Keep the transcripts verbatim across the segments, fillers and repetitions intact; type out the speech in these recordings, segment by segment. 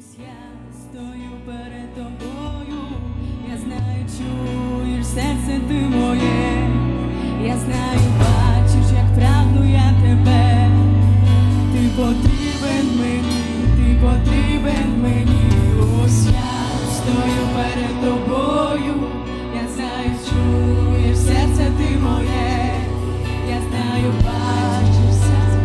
Ось я стою перед тобою, я знаю, чуєш серце ти моє, я знаю, бачиш, як прагну я тебе, ти потрібен мені, ти потрібен мені. Ось я стою перед тобою, я знаю, чуєш серце ти моє, я знаю, бачиш серце.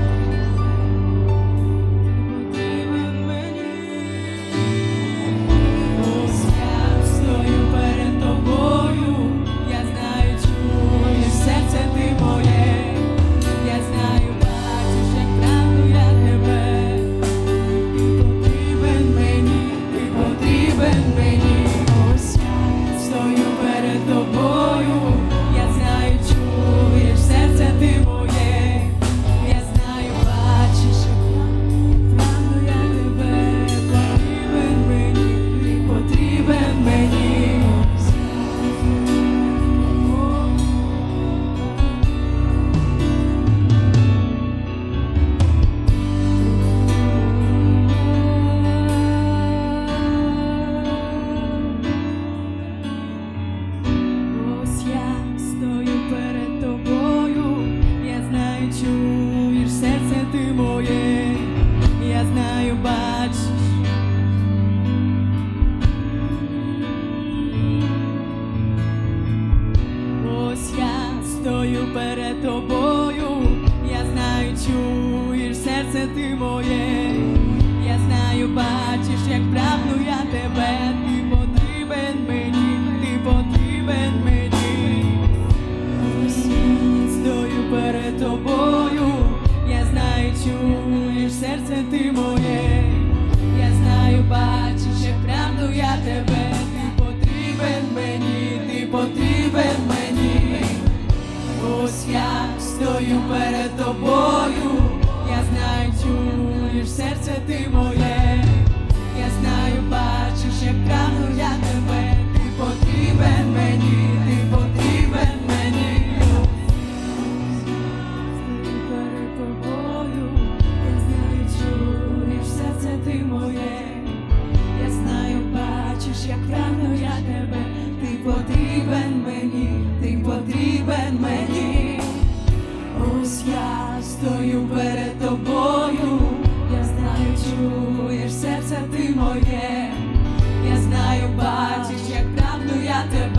Чуєш серце ти моє, я знаю, бачиш. Ось я стою перед тобою, я знаю, чуєш серце ти моє, я знаю, бачиш, як прагну я тебе, ти потрібен мені, ти потрібен мені. Ось я стою перед тобою, я знаю, чуєш серце ти моє, я знаю, бачиш, як прагну я тебе, ти потрібен мені, ти потрібен мені. Ось я стою перед тобою, я знаю, чуєш серце ти моє, я знаю, бачиш, як прагну я тебе, ти потрібен мені, ти потрібен мені. Як прагну я тебе, ти потрібен мені, ти потрібен мені. Ось я стою перед тобою, я знаю, чуєш серце ти моє, я знаю, бачиш, як прагну я тебе.